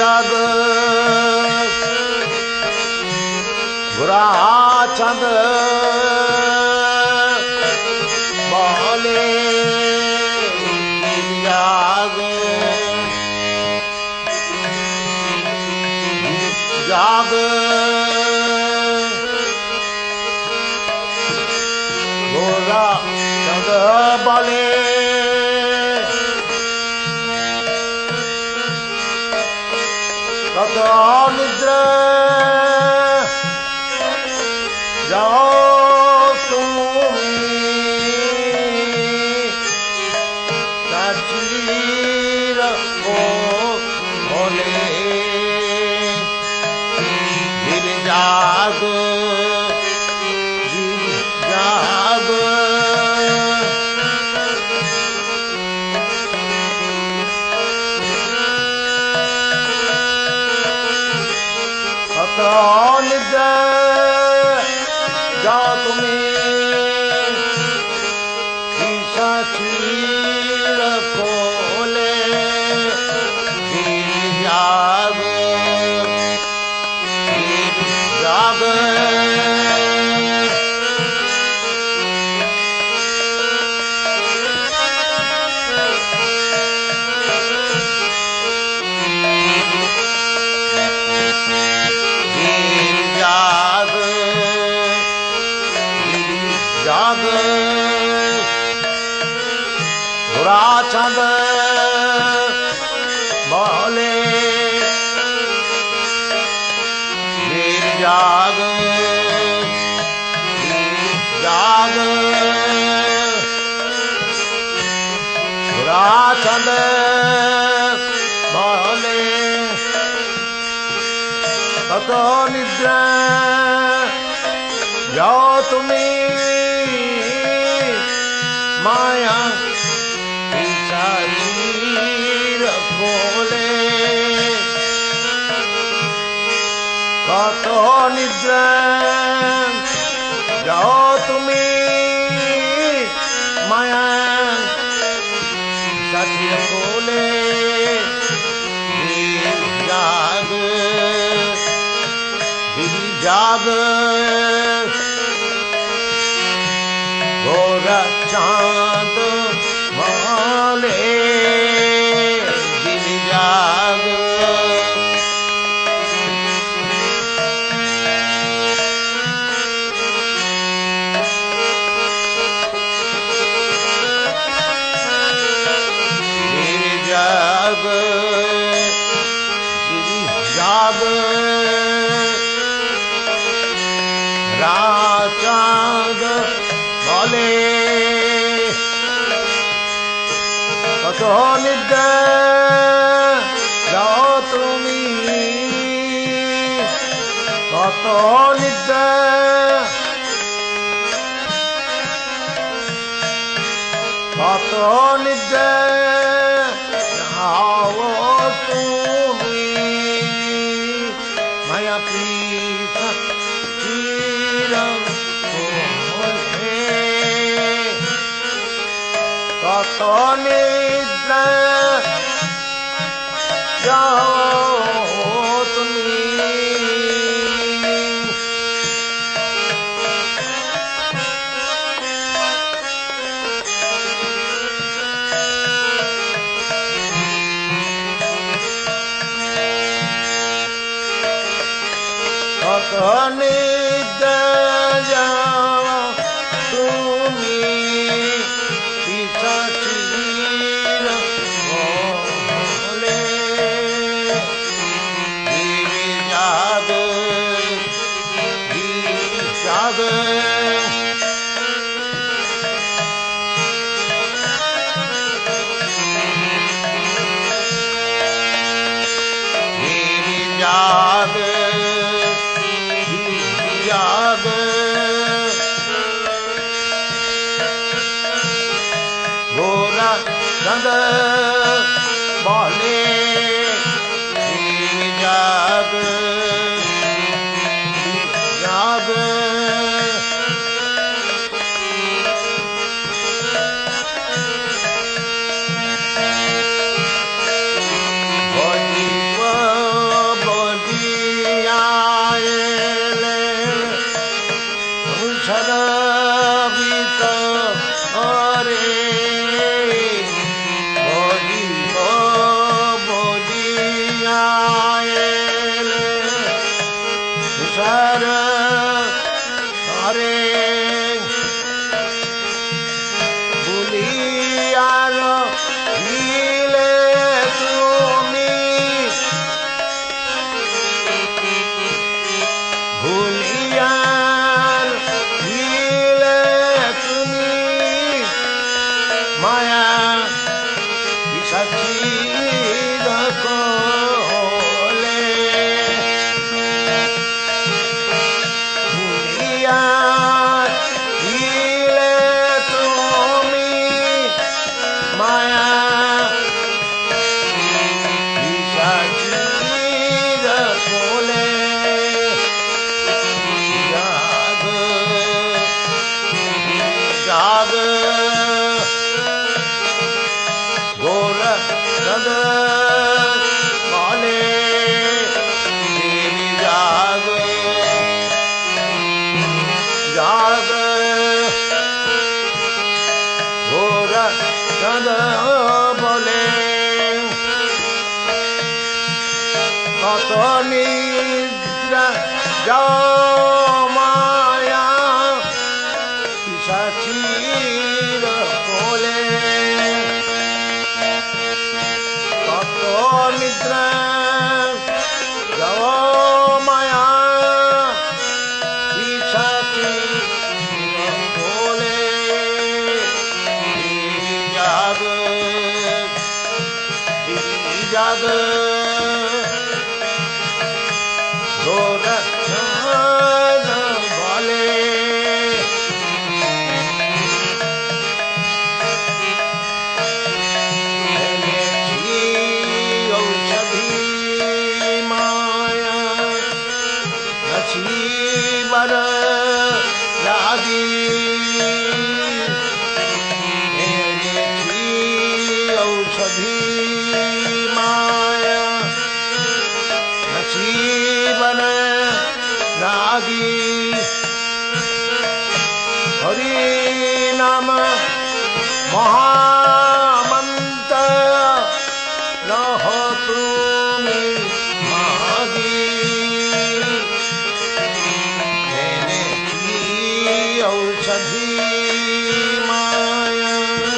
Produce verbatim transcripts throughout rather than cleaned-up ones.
जाग बुरा चंद बोले जाग जाग बुरा चंद बोले निद्रा जाओ तुम्हें सचीर को बोले गिर जाग गिर जाग निद्रा जाओ तुम्हें चीर खोले गिर जाग गिर जाग जाग बुरा चंद बोले गिर जाग गिर जाग बुरा चंद बोले कतो निद्रा जाओ तुम्हें माया शरीर खोले कतो निद्रा जाओ तुम्हें माया शरीर खोले गिर जाग गिर जाग गोरा चांद बोले गिर जाग गिर जाग गिर जाग रात चांद बोले कतो निद्रा जाओ तुम्हें कतो निद्रा कतो निद्रा जाओ तुम्हें माया प्रीत चीर कतो निद्रा जाओ तुम्हें कतो निद्रा जाओ तुम्हें चीर बोले गिर जाग गिर जाग गिर जाग गिर जाग गोरा चंद बोले गिर जाग जाग করে ভুলিয়ার দিলে তুমি ভুলিয়ার দিলে তুমি মায়া পিশাচী বলে কত নিদ্রা যাও মায়া পিশাচীর কোলে কত নিদ্রা যাও মায়া পিশাচীর কোলে জাগ জাগ ঘোর বলে ঔষধি মায়া নছিবার লাগি ঔষধি মায়া নছিবন লাগি হরি নাম মহামন্ত্র লহ তুমি মাগি ঔষধি মায়া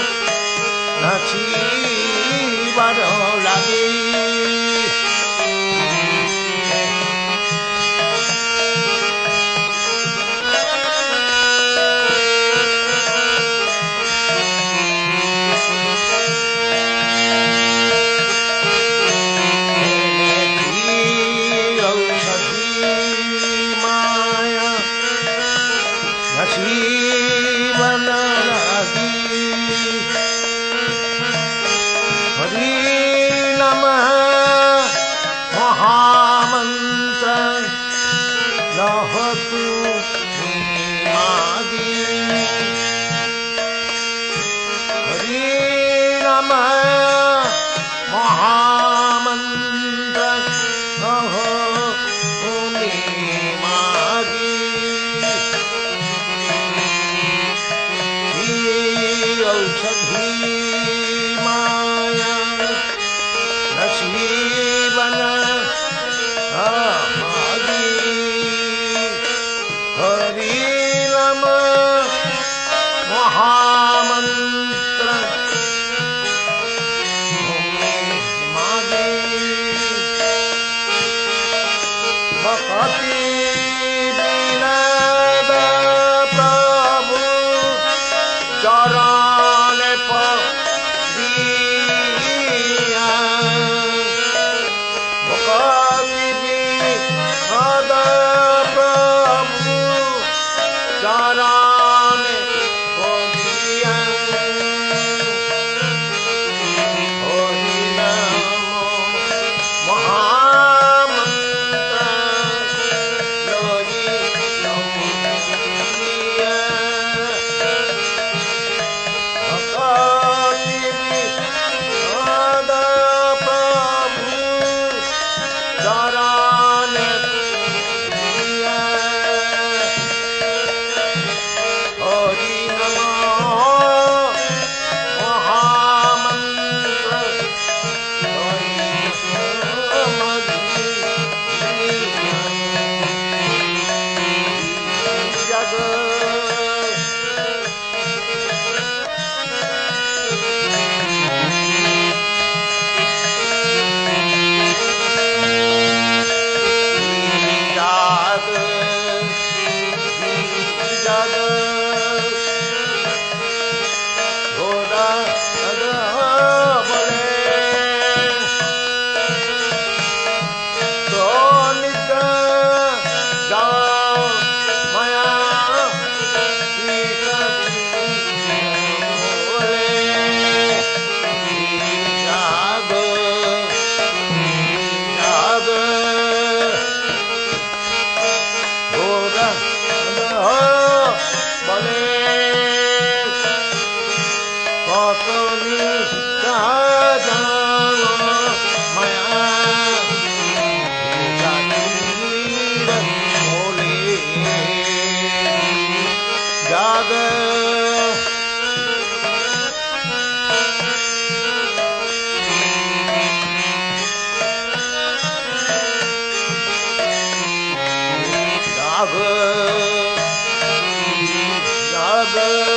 নাচিবার লাগি জীবন লাগি হরি নাম মহামন্ত্র লহ তুমি মাগি হরি নাম মহামন্ত্র লহ তুমি মাগি ঔষধি মায়া নছিবন মাগি হরি নাম মহামন্ত্র মাগি ভক্তি বিনোদ প্রভু চরণে পড়িয়া रे